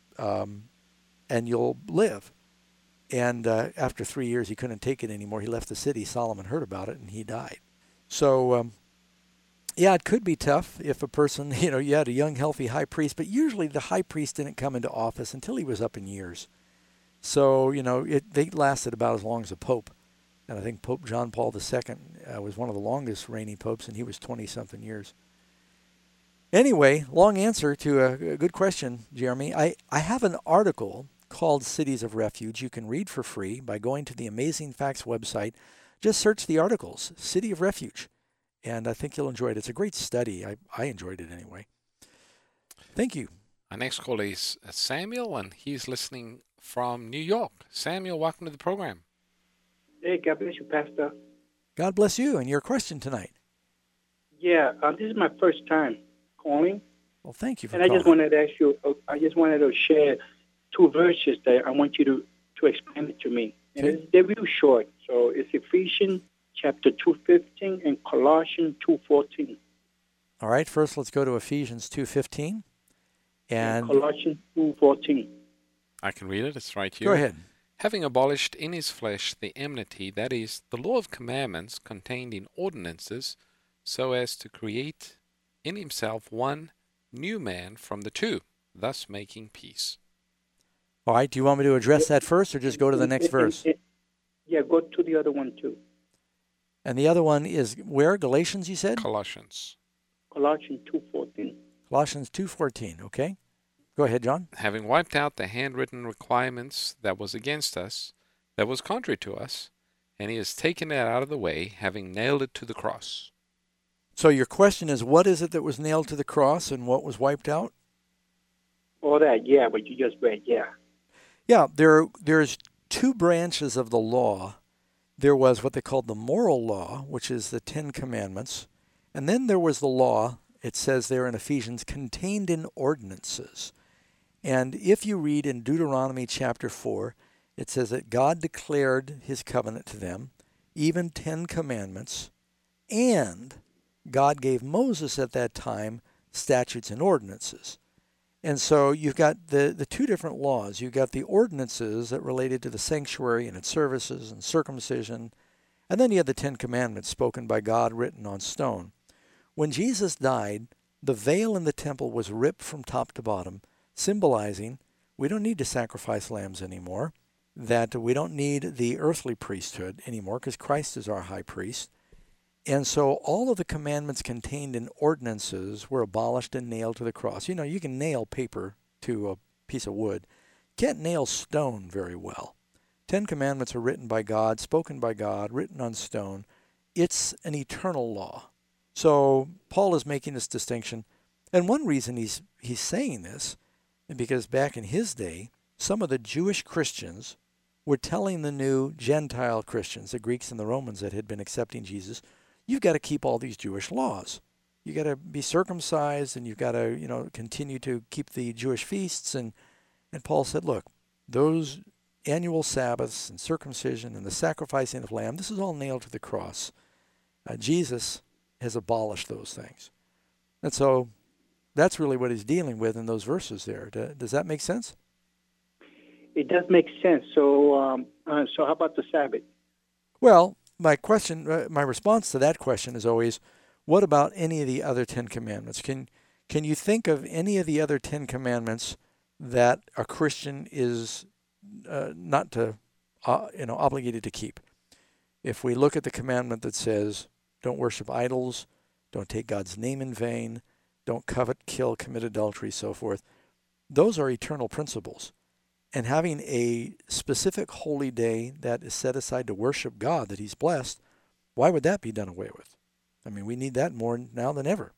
and you'll live. And after 3 years, he couldn't take it anymore. He left the city. Solomon heard about it, and he died. So, yeah, it could be tough if a person, you had a young, healthy high priest, but usually the high priest didn't come into office until he was up in years. So, they lasted about as long as the Pope. And I think Pope John Paul II was one of the longest reigning popes, and he was 20-something years. Anyway, long answer to a good question, Jeremy. I have an article called Cities of Refuge you can read for free by going to the Amazing Facts website. Just search the articles, City of Refuge. And I think you'll enjoy it. It's a great study. I enjoyed it anyway. Thank you. Our next caller is Samuel, and he's listening from New York. Samuel, welcome to the program. Hey, God bless you, Pastor. God bless you, and your question tonight. Yeah, this is my first time calling. Well, thank you for calling. And I just wanted to ask you, I just wanted to share 2 verses that I want you to explain it to me. And they're real short. So it's Ephesians chapter 2:15 and Colossians 2:14. All right, first let's go to Ephesians 2:15 and Colossians 2:14. I can read it. It's right here. Go ahead. Having abolished in his flesh the enmity, that is, the law of commandments contained in ordinances, so as to create in himself one new man from the 2, thus making peace. All right, do you want me to address that first or just go to the next verse? Yeah, go to the other one too. And the other one is where? Galatians, you said? Colossians. Colossians 2:14. Colossians 2:14, okay. Go ahead, John. Having wiped out the handwritten requirements that was against us, that was contrary to us, and he has taken it out of the way, having nailed it to the cross. So your question is, what is it that was nailed to the cross and what was wiped out? All that, yeah, what you just read, yeah. Yeah, there's 2 branches of the law. There was what they called the moral law, which is the 10 Commandments. And then there was the law, it says there in Ephesians, contained in ordinances. And if you read in Deuteronomy chapter 4, it says that God declared his covenant to them, even 10 commandments, and God gave Moses at that time statutes and ordinances. And so you've got the two different laws. You've got the ordinances that related to the sanctuary and its services and circumcision, and then you had the 10 commandments spoken by God, written on stone. When Jesus died, the veil in the temple was ripped from top to bottom, symbolizing we don't need to sacrifice lambs anymore, that we don't need the earthly priesthood anymore because Christ is our high priest. And so all of the commandments contained in ordinances were abolished and nailed to the cross. You know, you can nail paper to a piece of wood. You can't nail stone very well. 10 commandments are written by God, spoken by God, written on stone. It's an eternal law. So Paul is making this distinction. And one reason he's saying this, because back in his day, some of the Jewish Christians were telling the new Gentile Christians, the Greeks and the Romans that had been accepting Jesus, you've got to keep all these Jewish laws. You've got to be circumcised, and you've got to, continue to keep the Jewish feasts. And Paul said, look, those annual Sabbaths and circumcision and the sacrificing of lamb, this is all nailed to the cross. Jesus has abolished those things. And so that's really what he's dealing with in those verses there. Does that make sense? It does make sense. So how about the Sabbath? Well, my response to that question is always, what about any of the other 10 commandments? Can you think of any of the other 10 commandments that a Christian is not obligated to keep? If we look at the commandment that says, don't worship idols, don't take God's name in vain, don't covet, kill, commit adultery, so forth, those are eternal principles. And having a specific holy day that is set aside to worship God that he's blessed, why would that be done away with? I mean, we need that more now than ever.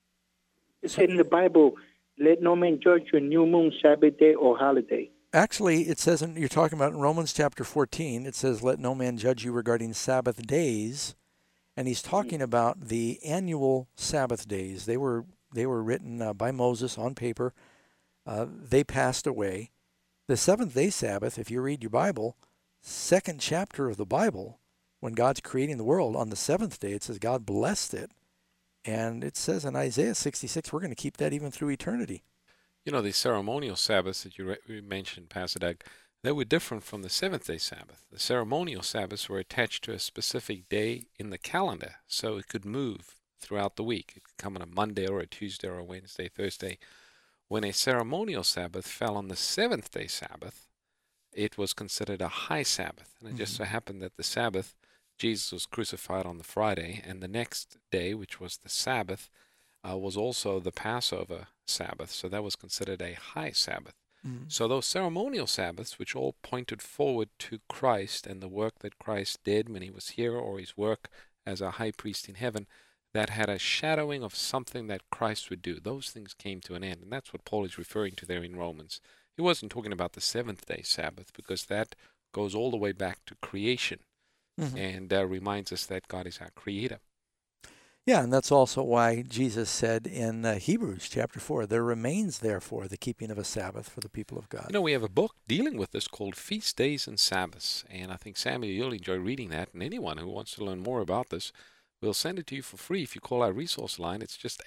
It said in the Bible, let no man judge you new moon, Sabbath day, or holiday. Actually, it says, you're talking about in Romans chapter 14, it says, let no man judge you regarding Sabbath days. And he's talking about the annual Sabbath days. They were written by Moses on paper. They passed away. The seventh-day Sabbath, if you read your Bible, second chapter of the Bible, when God's creating the world, on the seventh day, it says God blessed it. And it says in Isaiah 66, we're going to keep that even through eternity. You know, the ceremonial Sabbaths that you mentioned, Pastor Doug, they were different from the seventh-day Sabbath. The ceremonial Sabbaths were attached to a specific day in the calendar, so it could move throughout the week. It could come on a Monday or a Tuesday or a Wednesday, Thursday. When a ceremonial Sabbath fell on the seventh-day Sabbath, it was considered a high Sabbath. And it just so happened that the Sabbath, Jesus was crucified on the Friday, and the next day, which was the Sabbath, was also the Passover Sabbath. So that was considered a high Sabbath. So those ceremonial Sabbaths, which all pointed forward to Christ and the work that Christ did when he was here, or his work as a high priest in heaven, that had a shadowing of something that Christ would do. Those things came to an end, and that's what Paul is referring to there in Romans. He wasn't talking about the seventh-day Sabbath, because that goes all the way back to creation and reminds us that God is our creator. Yeah, and that's also why Jesus said in Hebrews chapter 4, there remains therefore the keeping of a Sabbath for the people of God. You know, we have a book dealing with this called Feast Days and Sabbaths, and I think, Samuel, you'll enjoy reading that, and anyone who wants to learn more about this, we'll send it to you for free if you call our resource line. It's just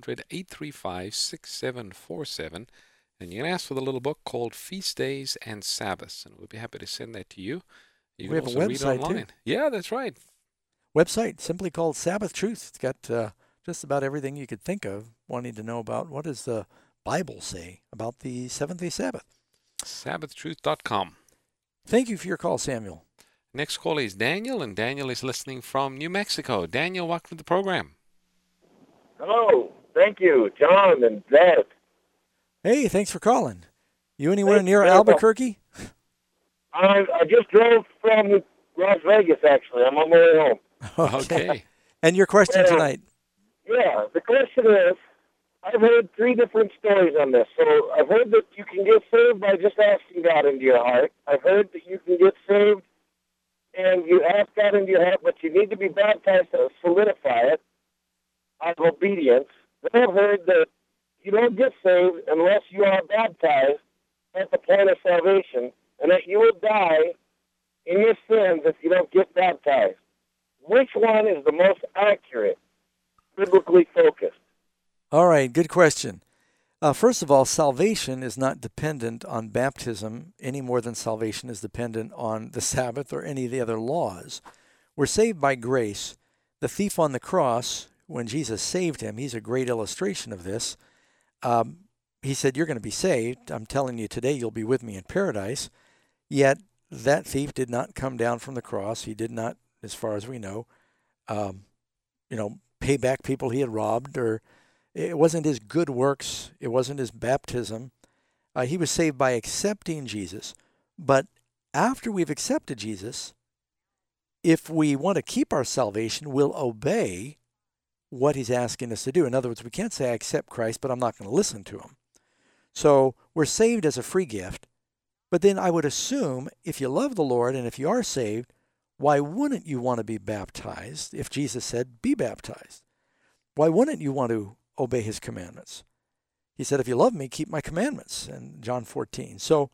800-835-6747, and you can ask for the little book called Feast Days and Sabbaths, and we'll be happy to send that to you. You we can have also a read website, online. too. Yeah, that's right. Website simply called Sabbath Truth. It's got just about everything you could think of, wanting to know about what does the Bible say about the seventh-day Sabbath. SabbathTruth.com. Thank you for your call, Samuel. Next caller is Daniel, and Daniel is listening from New Mexico. Daniel, welcome to the program. Hello. Thank you, John and Zed. Hey, thanks for calling. You anywhere near Albuquerque? I just drove from Las Vegas, actually. I'm on my way home. Okay. And your question tonight? Yeah, the question is, I've heard three different stories on this. So I've heard that you can get saved by just asking God into your heart. I've heard that you can get saved and you ask God into your heart, but you need to be baptized to solidify it out of obedience. Then I've heard that you don't get saved unless you are baptized at the point of salvation, and that you will die in your sins if you don't get baptized. Which one is the most accurate, biblically focused? All right, good question. First of all, salvation is not dependent on baptism any more than salvation is dependent on the Sabbath or any of the other laws. We're saved by grace. The thief on the cross, when Jesus saved him, he's a great illustration of this. He said, you're going to be saved. I'm telling you today you'll be with me in paradise. Yet that thief did not come down from the cross. He did not, as far as we know, pay back people he had robbed, or it wasn't his good works. It wasn't his baptism. He was saved by accepting Jesus. But after we've accepted Jesus, if we want to keep our salvation, we'll obey what he's asking us to do. In other words, we can't say I accept Christ, but I'm not going to listen to him. So we're saved as a free gift. But then I would assume if you love the Lord and if you are saved, why wouldn't you want to be baptized if Jesus said, be baptized? Why wouldn't you want to obey his commandments? He said, if you love me, keep my commandments, in John 14. So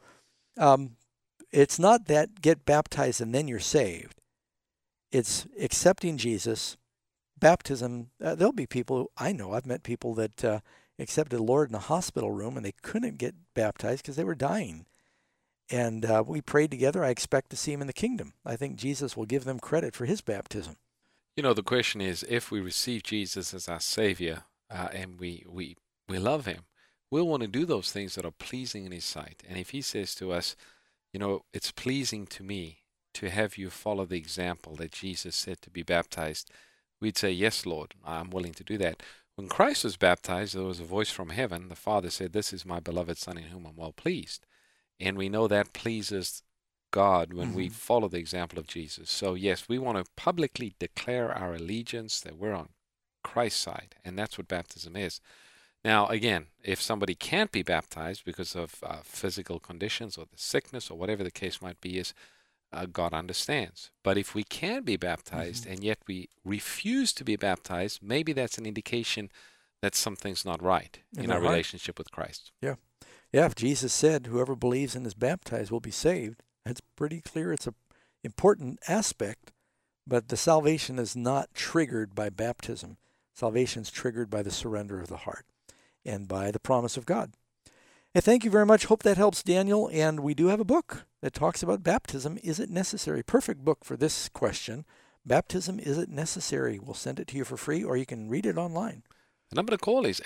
it's not that get baptized and then you're saved. It's accepting Jesus. Baptism, there'll be people, I know, I've met people that accepted the Lord in a hospital room and they couldn't get baptized because they were dying. And we prayed together. I expect to see him in the kingdom. I think Jesus will give them credit for his baptism. You know, the question is, if we receive Jesus as our Savior and we love him, we'll want to do those things that are pleasing in his sight. And if he says to us, you know, it's pleasing to me to have you follow the example that Jesus said to be baptized, we'd say, yes, Lord, I'm willing to do that. When Christ was baptized, there was a voice from heaven. The Father said, this is my beloved Son in whom I'm well pleased. And we know that pleases God when we follow the example of Jesus. So, yes, we want to publicly declare our allegiance that we're on Christ's side, and that's what baptism is. Now, again, if somebody can't be baptized because of physical conditions or the sickness or whatever the case might be, God understands. But if we can be baptized and yet we refuse to be baptized, maybe that's an indication that something's not right in our relationship with Christ. Yeah. Yeah, if Jesus said whoever believes and is baptized will be saved, that's pretty clear. It's an important aspect, but the salvation is not triggered by baptism. Salvation is triggered by the surrender of the heart and by the promise of God. Hey, thank you very much. Hope that helps, Daniel. And we do have a book that talks about baptism. Is it necessary? Perfect book for this question. Baptism, is it necessary? We'll send it to you for free, or you can read it online. The number to call is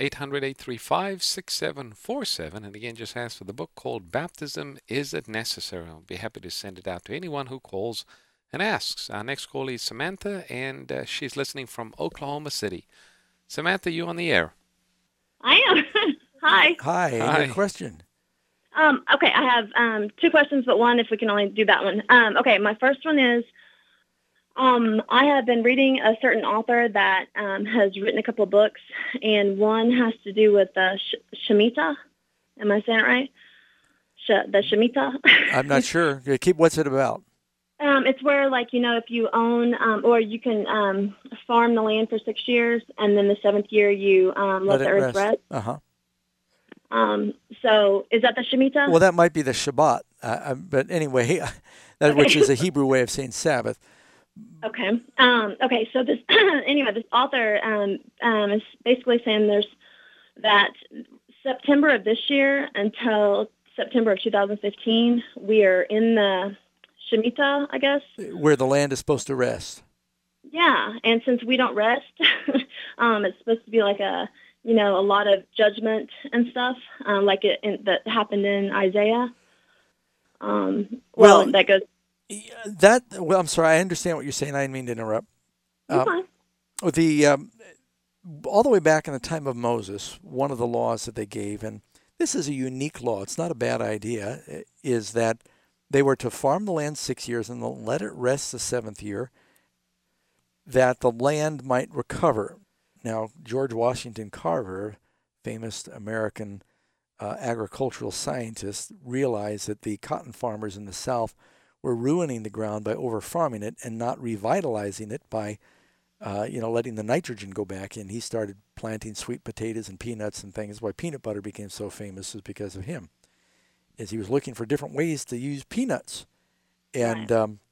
800-835-6747. And again, just ask for the book called Baptism, Is It Necessary? I'll be happy to send it out to anyone who calls and asks. Our next call is Samantha, and she's listening from Oklahoma City. Samantha, you on the air? I am. Hi. Hi. Any question? Okay, I have two questions, but one if we can only do that one. Okay, my first one is, I have been reading a certain author that has written a couple of books, and one has to do with the Shemitah. Am I saying it right? The Shemitah? I'm not sure. What's it about? It's where, like, you know, if you own or you can farm the land for 6 years, and then the seventh year you let the earth rest. Uh-huh. So is that the Shemitah? Well, that might be the Shabbat. But anyway, which is a Hebrew way of saying Sabbath. Okay. Okay. So this, anyway, this author is basically saying that September of this year until September of 2015, we are in the Shemitah, I guess. Where the land is supposed to rest. Yeah. And since we don't rest, it's supposed to be like a lot of judgment and stuff, that happened in Isaiah. That goes. I'm sorry, I understand what you're saying. I didn't mean to interrupt. All the way back in the time of Moses, one of the laws that they gave, and this is a unique law, it's not a bad idea, is that they were to farm the land 6 years and let it rest the seventh year, that the land might recover. Now, George Washington Carver, famous American agricultural scientist, realized that the cotton farmers in the South were ruining the ground by over-farming it and not revitalizing it by letting the nitrogen go back in. He started planting sweet potatoes and peanuts and things. Why peanut butter became so famous is because of him. Is he was looking for different ways to use peanuts. And,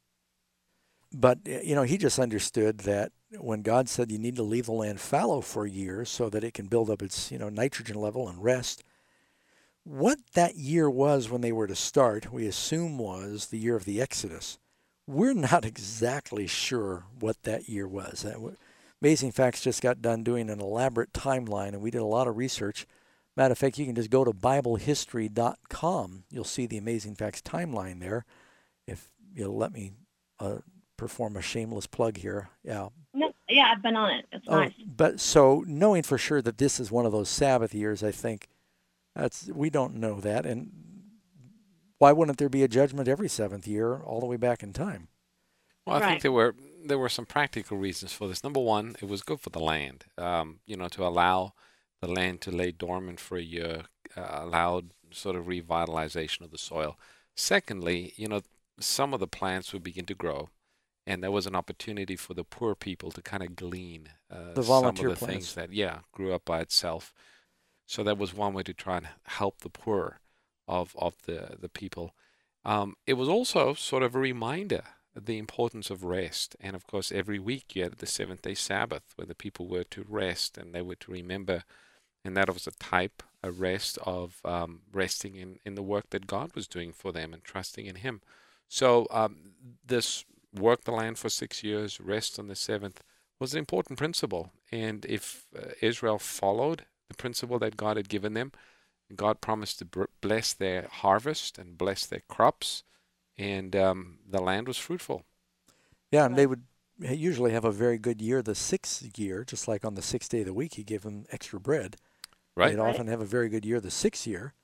but, he just understood that when God said you need to leave the land fallow for a year so that it can build up its, nitrogen level and rest, what that year was when they were to start, we assume was the year of the Exodus. We're not exactly sure what that year was. Amazing Facts just got done doing an elaborate timeline, and we did a lot of research. Matter of fact, you can just go to BibleHistory.com. You'll see the Amazing Facts timeline there. If you'll let me perform a shameless plug here. Yeah. No, yeah, I've been on it. It's nice. But so knowing for sure that this is one of those Sabbath years, I think we don't know that. And why wouldn't there be a judgment every seventh year all the way back in time? Well, I think there were some practical reasons for this. Number one, it was good for the land, to allow the land to lay dormant for a year, allowed sort of revitalization of the soil. Secondly, some of the plants would begin to grow, and there was an opportunity for the poor people to kind of glean the volunteer some of the plants. things that, grew up by itself. So that was one way to try and help the poor of the people. It was also sort of a reminder of the importance of rest. And of course, every week you had the seventh-day Sabbath where the people were to rest and they were to remember. And that was a rest of resting in the work that God was doing for them and trusting in Him. So this work the land for 6 years, rest on the seventh, was an important principle. And if Israel followed the principle that God had given them, God promised to bless their harvest and bless their crops, and the land was fruitful. Yeah, and they would usually have a very good year the sixth year, just like on the sixth day of the week, He gave them extra bread. Right. They'd often have a very good year the sixth year,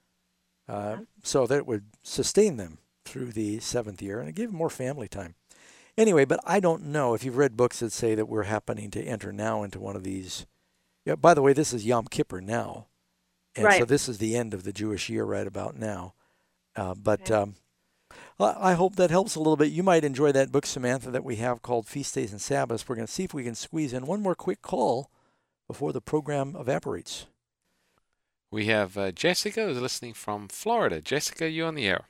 so that it would sustain them through the seventh year, and it gave them more family time. Anyway, but I don't know if you've read books that say that we're happening to enter now into one of these. Yeah, by the way, this is Yom Kippur now. And so this is the end of the Jewish year right about now. I hope that helps a little bit. You might enjoy that book, Samantha, that we have called Feast Days and Sabbaths. We're going to see if we can squeeze in one more quick call before the program evaporates. We have Jessica who's listening from Florida. Jessica, you're on the air.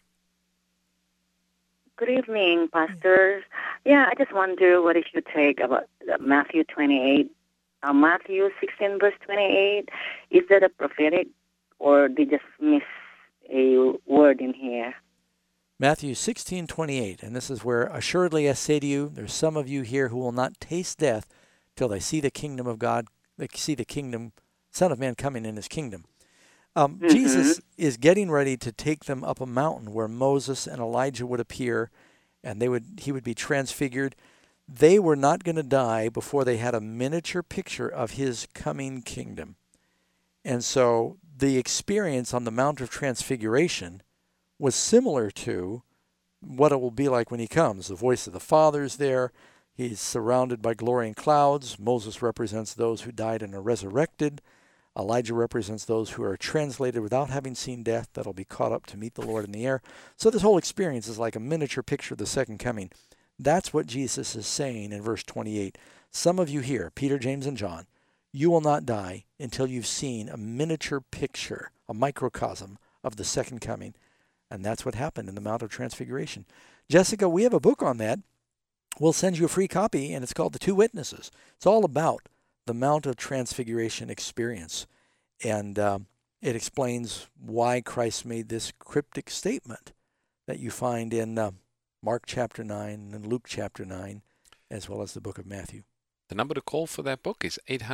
Good evening, pastors. Yeah, I just wonder what is your take about Matthew 28. Matthew 16, verse 28, is that a prophetic, or they just miss a word in here? Matthew 16:28, and this is where, assuredly I say to you, there's some of you here who will not taste death till they see the kingdom of God, they see the kingdom, Son of Man coming in His kingdom. Jesus is getting ready to take them up a mountain where Moses and Elijah would appear, and he would be transfigured. They were not going to die before they had a miniature picture of His coming kingdom. And so the experience on the Mount of Transfiguration was similar to what it will be like when He comes. The voice of the Father is there. He's surrounded by glory and clouds. Moses represents those who died and are resurrected. Elijah represents those who are translated without having seen death, that'll be caught up to meet the Lord in the air. So this whole experience is like a miniature picture of the second coming. That's what Jesus is saying in verse 28. Some of you here, Peter, James, and John, you will not die until you've seen a miniature picture, a microcosm of the second coming. And that's what happened in the Mount of Transfiguration. Jessica, we have a book on that. We'll send you a free copy, and it's called The Two Witnesses. It's all about the Mount of Transfiguration experience. And it explains why Christ made this cryptic statement that you find in Mark chapter 9 and Luke chapter 9, as well as the book of Matthew. The number to call for that book is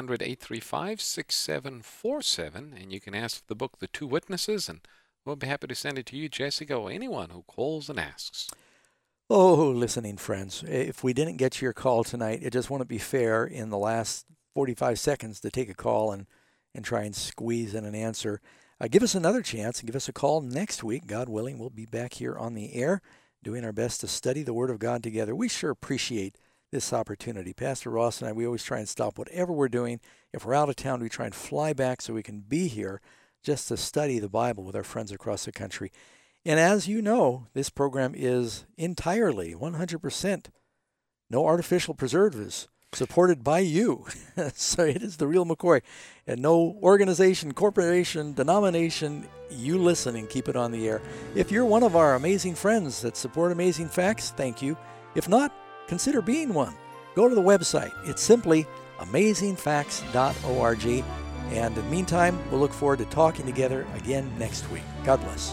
800-835-6747, and you can ask for the book, The Two Witnesses, and we'll be happy to send it to you, Jessica, or anyone who calls and asks. Oh, listening friends, if we didn't get your call tonight, it just wouldn't be fair in the last 45 seconds to take a call and try and squeeze in an answer. Give us another chance and give us a call next week. God willing, we'll be back here on the air doing our best to study the Word of God together. We sure appreciate this opportunity. Pastor Ross and I, we always try and stop whatever we're doing. If we're out of town, we try and fly back so we can be here just to study the Bible with our friends across the country. And as you know, this program is entirely, 100%, no artificial preservatives, supported by you. So it is The Real McCoy. And no organization, corporation, denomination, you listen and keep it on the air. If you're one of our amazing friends that support Amazing Facts, thank you. If not, consider being one. Go to the website. It's simply amazingfacts.org. And in the meantime, we'll look forward to talking together again next week. God bless.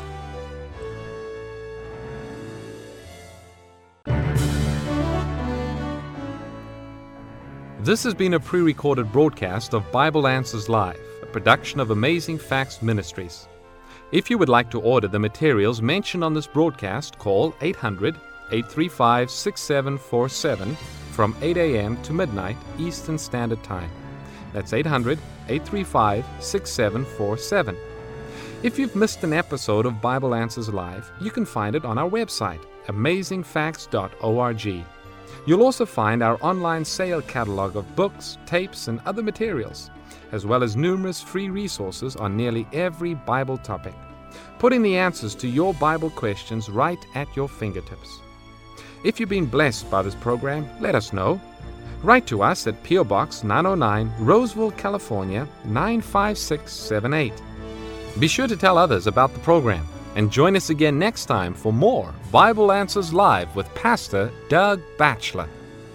This has been a pre-recorded broadcast of Bible Answers Live, a production of Amazing Facts Ministries. If you would like to order the materials mentioned on this broadcast, call 800-835-6747 from 8 a.m. to midnight Eastern Standard Time. That's 800-835-6747. If you've missed an episode of Bible Answers Live, you can find it on our website, amazingfacts.org. You'll also find our online sale catalog of books, tapes, and other materials, as well as numerous free resources on nearly every Bible topic, putting the answers to your Bible questions right at your fingertips. If you've been blessed by this program, let us know. Write to us at P.O. Box 909, Roseville, California, 95678. Be sure to tell others about the program. And join us again next time for more Bible Answers Live with Pastor Doug Batchelor.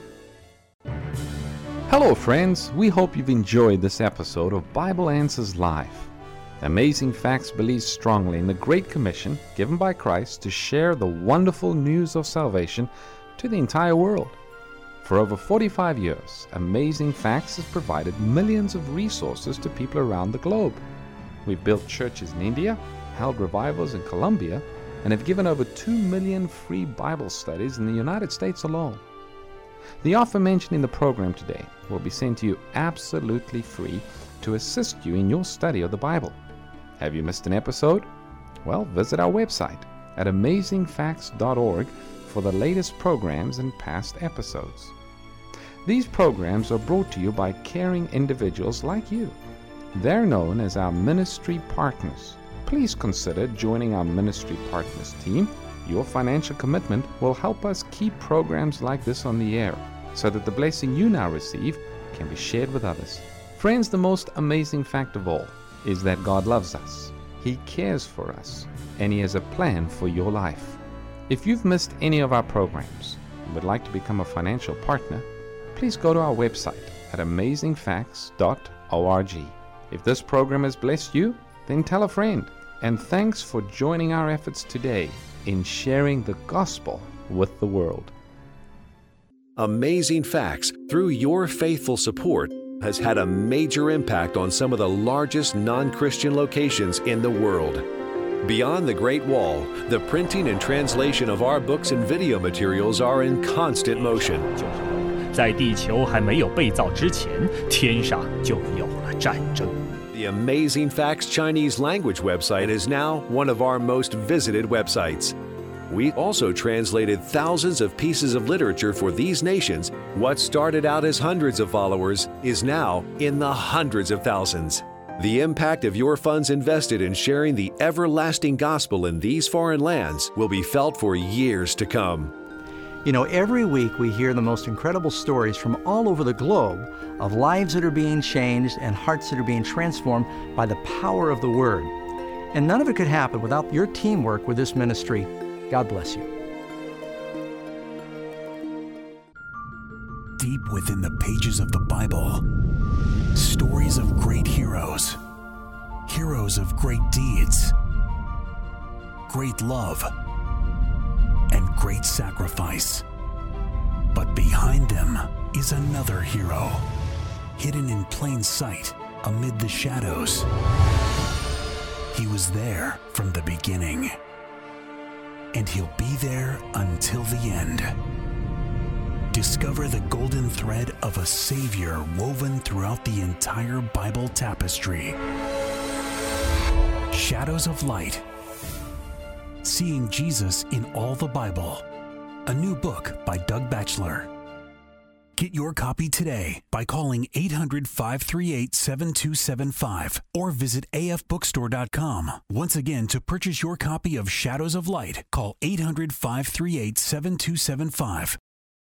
Hello, friends. We hope you've enjoyed this episode of Bible Answers Live. Amazing Facts believes strongly in the Great Commission given by Christ to share the wonderful news of salvation to the entire world. For over 45 years, Amazing Facts has provided millions of resources to people around the globe. We've built churches in India, held revivals in Colombia, and have given over 2 million free Bible studies in the United States alone. The offer mentioned in the program today will be sent to you absolutely free to assist you in your study of the Bible. Have you missed an episode? Well, visit our website at amazingfacts.org for the latest programs and past episodes. These programs are brought to you by caring individuals like you. They're known as our ministry partners. Please consider joining our Ministry Partners team. Your financial commitment will help us keep programs like this on the air so that the blessing you now receive can be shared with others. Friends, the most amazing fact of all is that God loves us. He cares for us, and He has a plan for your life. If you've missed any of our programs and would like to become a financial partner, please go to our website at amazingfacts.org. If this program has blessed you, then tell a friend. And thanks for joining our efforts today in sharing the gospel with the world. Amazing Facts, through your faithful support, has had a major impact on some of the largest non-Christian locations in the world. Beyond the Great Wall, the printing and translation of our books and video materials are in constant motion. 在地球还没有被造之前，天上就有了战争。 The Amazing Facts Chinese language website is now one of our most visited websites. We also translated thousands of pieces of literature for these nations. What started out as hundreds of followers is now in the hundreds of thousands. The impact of your funds invested in sharing the everlasting gospel in these foreign lands will be felt for years to come. You know, every week we hear the most incredible stories from all over the globe of lives that are being changed and hearts that are being transformed by the power of the Word. And none of it could happen without your teamwork with this ministry. God bless you. Deep within the pages of the Bible, stories of great heroes, heroes of great deeds, great love, and great sacrifice. But behind them is another hero, hidden in plain sight amid the shadows. He was there from the beginning, and he'll be there until the end. Discover the golden thread of a Savior woven throughout the entire Bible tapestry. Shadows of Light. Seeing Jesus in all the Bible. A new book by Doug Batchelor. Get your copy today by calling 800-538-7275 or visit afbookstore.com. Once again, to purchase your copy of Shadows of Light, call 800-538-7275